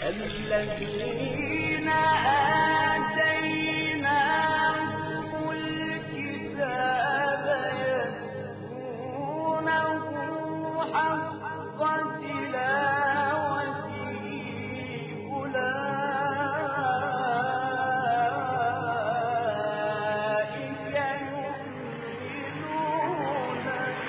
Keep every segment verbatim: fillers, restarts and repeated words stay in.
الذين آتيناهم الكتاب يتلونه حق تلاوته أولئك يؤمنون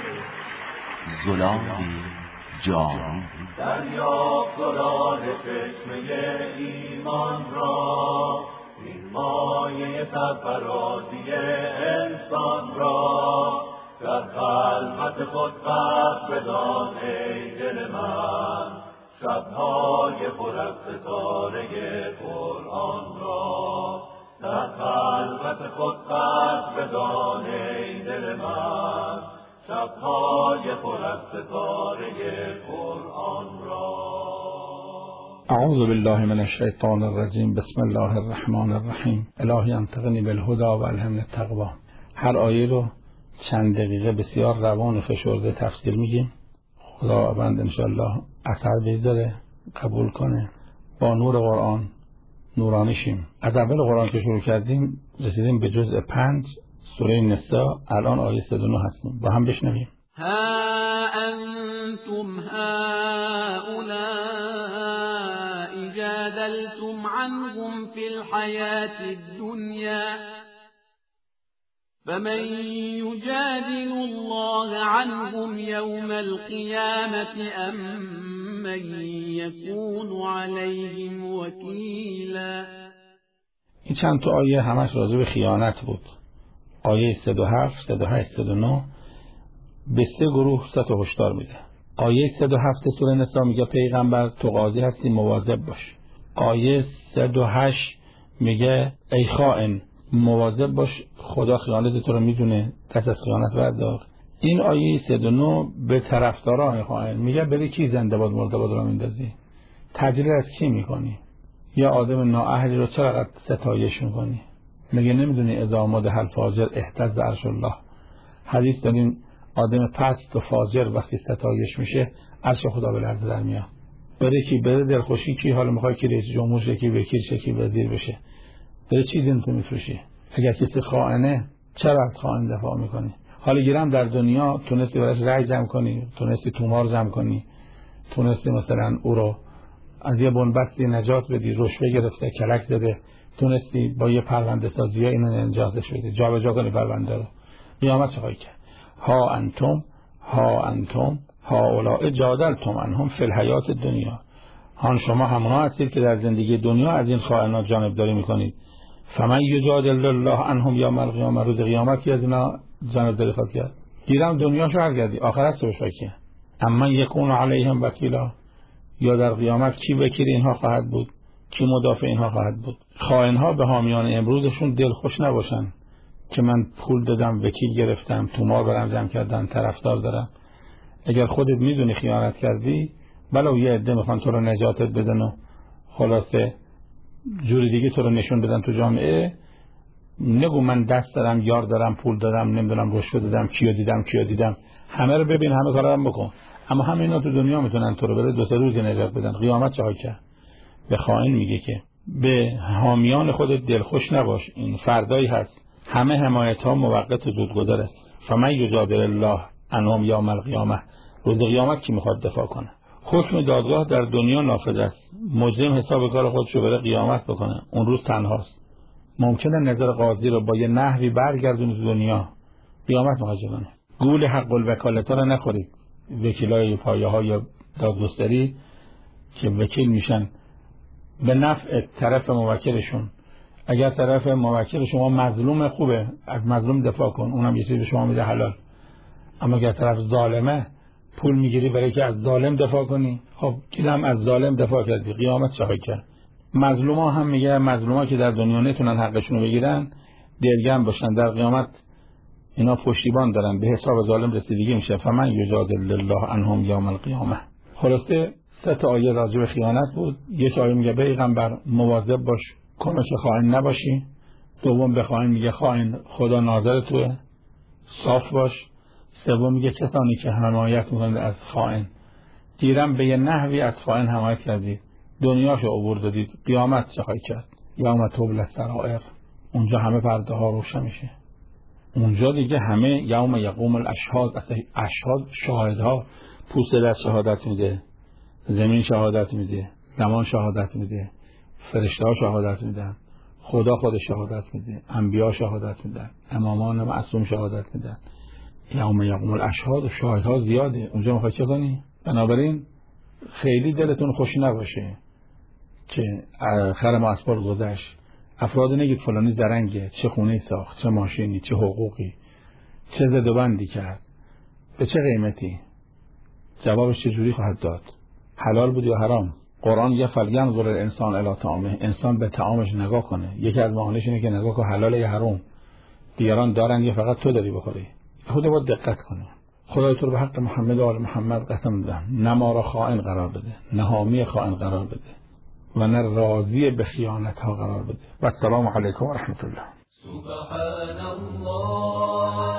زلال جان دریاب زلال چشمه ایمان را، این مایه سرفرازی انسان را، در خلوت خود قدر بدان ای دل من، شبهای پر از ستاره قرآن را، در خلوت خود قدر بدان ای دل من، شبهای پر از ستاره قرآن را. اعوذ بالله من الشیطان الرجیم. بسم الله الرحمن الرحیم. الهی انطقنی بالهدی و الهمنی التقوی. هر آیه رو چند دقیقه بسیار روان و فشرده تفسیر میگیم. خداوند انشالله اثر بذاره، قبول کنه. با نور قرآن نورانی شیم. از اول قرآن که شروع کردیم رسیدیم به جزء پنج سوره نساء. الان آیه صد و نه هستیم. با هم بشنویم. ها انتم هؤلاء جادلتم عنهم في الحياة الدنيا فمن يجادل الله عنهم يوم القيامة أم من يكون عليهم وكيلا. این چند تا آیه همش راجع به خیانت بود. آیه صد و هفت، صد و هشت، صد و نه به سه گروه سه تا هشدار میده. آیه صد و هفت سوره نساء میگه پیغمبر تو قاضی هستی مواظب باش. آیه صد و هشت میگه ای خائن مواظب باش، خدا خیانت تو رو میدونه، دست از خیانت بردار. این آیه صد و نه به طرفداران خائن میگه بری کی زنده باد مرده باد رو میندازی، تجلیل از کی میکنی، یا آدم نااهلی رو چرا ستایش میکنی. میگه نمیدونی اذا مد هل فاجر اهتز عرش الله. حدیث داریم آدم پست و فاجر وقتی ستایش میشه عرش خدا به لرزه در میاد. بره کی بره دلخوشی کی، حالا میخوای کی رئیس جمهور شه، کی وکیل شه، کی وزیر بشه، بره چی دین تو میفروشی. اگر کسی خائنه چرا از خائن دفاع میکنی؟ حالا گیرم در دنیا تونستی براش رأی جمع کنی، تونستی تومار جمع کنی، تونستی مثلا او رو از یه بنبستی نجات بدی، رشوه گرفته کلک زده، تونستی با یه پرونده سازی اینو انجازش بدی، جابجا کنی پرونده رو. قیامت چه خواهی کرد؟ ها انتم ها انتم هؤلاء جادلتم عنهم فی الحیات الدنیا. هان شما همونها هستید که در زندگی دنیا از این خائنات جانبداری میکنید. فمن یجادل الله عنهم یوم القیامه. روز قیامت کی از اینا جانبداری خواهد کرد؟ گیرم دنیاشو هر گردی آخرت چه بشه کیه؟ اما یکون علیهم وکیلا. یا در قیامت کی وکیل اینها خواهد بود، کی مدافع اینها خواهد بود؟ خائنها به حامیان امروزشون دل خوش نباشن که من پول دادم، وکیل گرفتم، تومار برام جمع کردن، طرفدار دارم. اگر خودت میدونی خیانت کردی، بلو یه عده میخوان تو رو نجاتت بدن و خلاصه جوری دیگه تو رو نشون بدن تو جامعه، نگو من دست دارم، یار دارم، پول دارم، نمیدونم رشوه دادم، کیو دیدم کیو دیدم. همه رو ببین، همه کارا رو بکن، اما همه اینا تو دنیا میتونن تو رو بره دو سه روز نجات بدن. قیامت چه های کرد؟ به خائن میگه که به حامیان خودت دلخوش نباش، این فردایی هست همه حمایت ها موقت و زودگذر است. فمن یجادل الله عنهم یوم القیامه. روز قیامت کی میخواد دفاع کنه؟ حکم دادگاه در دنیا نافذ است. مجرم حساب کار خودشو بره قیامت بکنه، اون روز تنهاست. ممکنه نظر قاضی رو با یه نحوی برگردونه تو دنیا، قیامت مواجه کنه. گول حق الوکالت رو نخورید. وکیلای پایه ها یا دادگستری که وکیل میشن به نفع طرف موکلشون. اگر طرف موکل شما مظلوم، خوبه، از مظلوم دفاع کن، اونم یه چیزی به شما میده حلال. اما اگر طرف ظالمه، پول میگیری برای که از ظالم دفاع کنی، خب کلام از ظالم دفاع کردی، قیامت چه کرد؟ مظلوما هم میگه مظلوما که در دنیا نتونن حقشون رو بگیرن دلگرم باشن، در قیامت اینا پشتیبان دارن، به حساب ظالم رسیدگی میشه. فمن یجادل الله عنهم یوم القیامه. خلاصه سه تا آیه راجع به خیانت بود. یک آیه میگه پیغمبر مواظب باش کمش خائن نباشی. دوم به خائن میگه خائن خدا ناظر توه، صاف باش. سوم میگه کسانی که حمایت میکنند از خائن، دیرم به یه نحوی از خائن حمایت کردی، دنیاشو عبور دادید، قیامت چه خواهی کرد؟ یوم تبلی السرائر، اونجا همه پرده ها روشن میشه. اونجا دیگه همه یوم یقوم الاشهاد، اشهاد شاهدها، پوست دست شهادت میده، زمین شهادت میده، زمان شهادت میده، فرشته ها شهادت میدن، خدا خود شهادت میده، انبیا شهادت میدن، امامان معصوم شهادت میدن. یوم یقوم الاشهاد و شاهدها زیاده. اونجا میخوای چه کنی؟ بنابراین خیلی دلتون خوش نباشه که خر ما اسپار گذشت. افراد نگید فلانی زرنگه، چه خونه ساخت، چه ماشینی، چه حقوقی، چه زدوبندی کرد، به چه قیمتی؟ جوابش چجوری خواهد داد؟ حلال بود یا حرام؟ قرآن یه فلینظر الانسان الی طعامه، انسان به طعامش نگاه کنه. یکی از معانیش اینه که نگاه کنه حلال یا حرام. دیگران دارن یا فقط تو داری بخوری؟ خود باید دقت کنه. خدای تو رو به حق محمد و آل محمد قسم میدم، نه ما را خائن قرار بده، نه حامی خائن قرار بده و نه راضی به خیانت ها قرار بده. و السلام علیکم و رحمت الله. سبحان الله